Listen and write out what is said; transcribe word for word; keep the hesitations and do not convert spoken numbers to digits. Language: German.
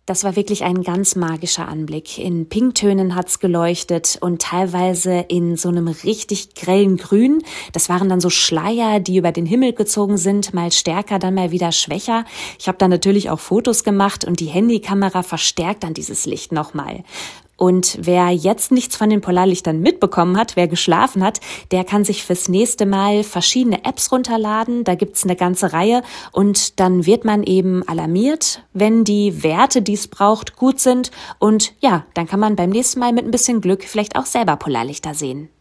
Das war wirklich ein ganz magischer Anblick. In Pinktönen hat's geleuchtet und teilweise in so einem richtig grellen Grün. Das waren dann so Schleier, die über den Himmel gezogen sind, mal stärker, dann mal wieder schwächer. Ich habe dann natürlich auch Fotos gemacht und die Handykamera verstärkt dann dieses Licht nochmal. Und wer jetzt nichts von den Polarlichtern mitbekommen hat, wer geschlafen hat, der kann sich fürs nächste Mal verschiedene Apps runterladen. Da gibt's eine ganze Reihe und dann wird man eben alarmiert, wenn die Werte, die es braucht, gut sind. Und ja, dann kann man beim nächsten Mal mit ein bisschen Glück vielleicht auch selber Polarlichter sehen.